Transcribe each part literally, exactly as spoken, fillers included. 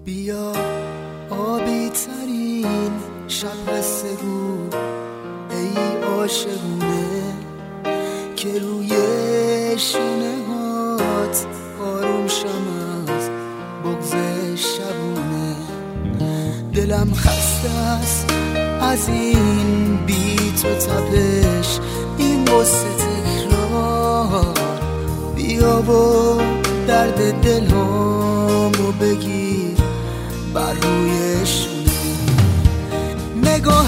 بیا آبی ترین شب قصه گو ای عاشقونه که روی شونه هات آروم شم از بغض شبونه. دلم خسته است از این بی تو تپش، این قصه تکرار. بیا و درد دلامو بگیر بر روی شونه. نگاه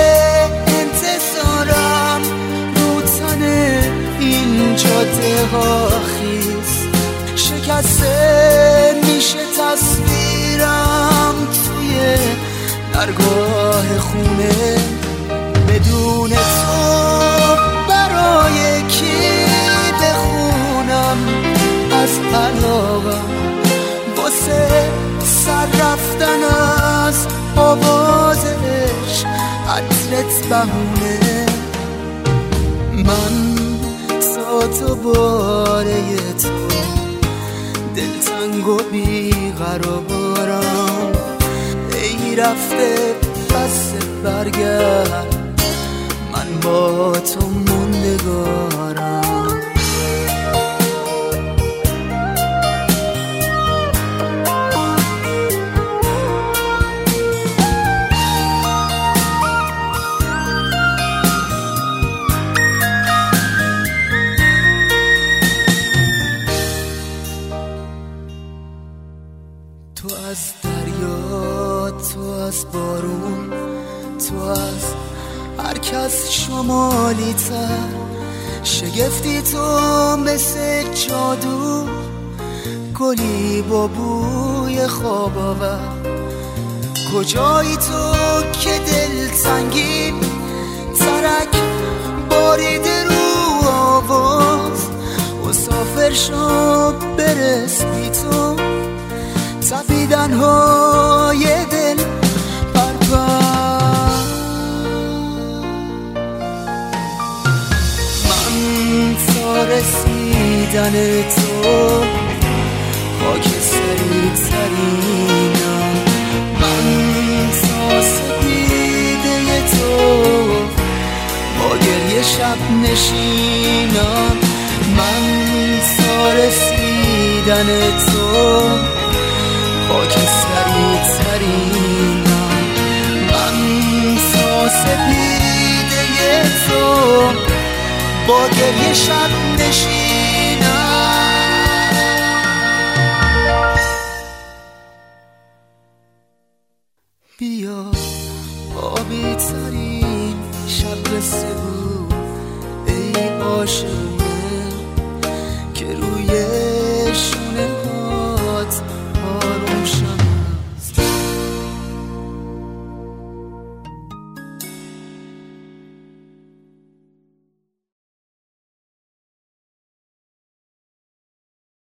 انتظارم رو تن این جاده ها خیز شکسته میشه تصویرم توی درگاه خونه. بدون تو برای کی بخونم از علاقم واسه سر رفتن از آوازش عطرت بهونه. من سات و باره تو دلتنگ و بیقرارم، ای رفته پس برگرد من با تو موندگارم. تو از دریا، تو از بارون، تو از هر کس شمالی تر، شگفتی تو مثل جادو، گلی با بوی خواب آور. کجایی تو که دل تنگی ترک باریده رو آواز، مسافر شو برس بی تو تپیدن های دل پرپر. من تا رسیدن تو خاک سری ترینم، من تا سپیده تو با گریه شب نشینم. من تا رسیدن تو خاک سری ترینم، من تا سپیده تو با گریه شب نشینم. بیا آبی ترین شب قصه گو ای عاشق